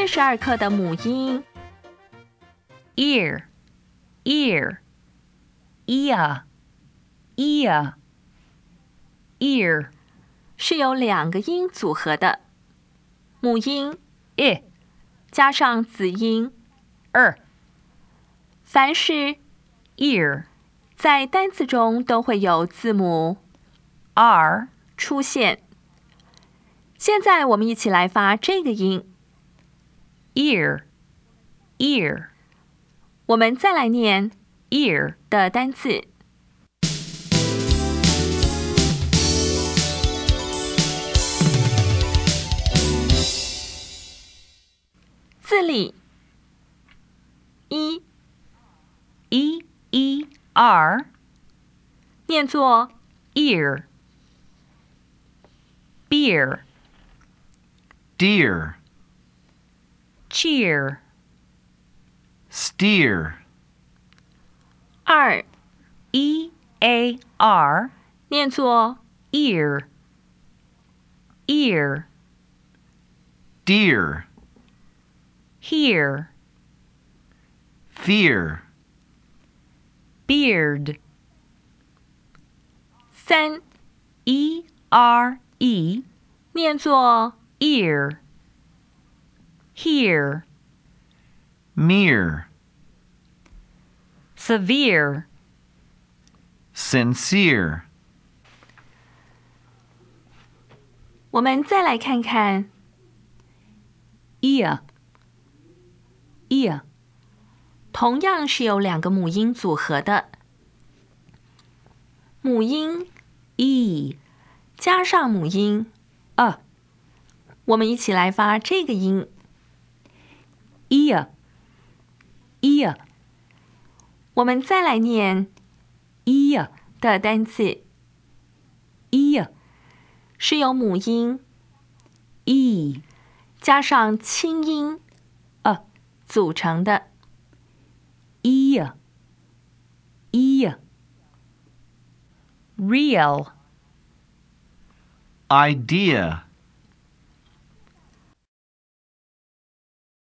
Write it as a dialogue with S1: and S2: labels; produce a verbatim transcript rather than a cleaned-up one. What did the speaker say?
S1: 四十二克的母音。
S2: ear, ear, ear, ear, ear
S1: 是由两个音组合的，母音
S2: i,
S1: 加上子音
S2: er,
S1: 凡是
S2: ear,
S1: 在单词中都会有字母
S2: r,
S1: 出现。现在我们一起来发这个音
S2: ear, ear,
S1: 我们再来念
S2: ear,
S1: 的单字。字里 e
S2: e, e, r,
S1: 念作
S2: ear, beer,
S3: deer,
S2: cheer,
S3: steer,
S1: 二
S2: e, a, r,
S1: 念作
S2: ear, ear,
S3: deer,
S2: here,
S3: fear,
S2: beard,
S1: 三
S2: e, r, e,
S1: 念作
S2: ear, here,
S3: mere,
S2: severe,
S3: sincere,
S1: 我们再来看看
S2: ear, ear,
S1: 同样是由两个母音组合的，母音
S2: e,
S1: 加上母音
S2: a,
S1: 我们一起来发这个音
S2: ear, ear,
S1: 我们再来念
S2: ear,
S1: 的单词
S2: ear,
S1: 是由母音
S2: e,
S1: 加上清音
S2: a,
S1: 组成的
S2: ear, ear, real,
S3: idea,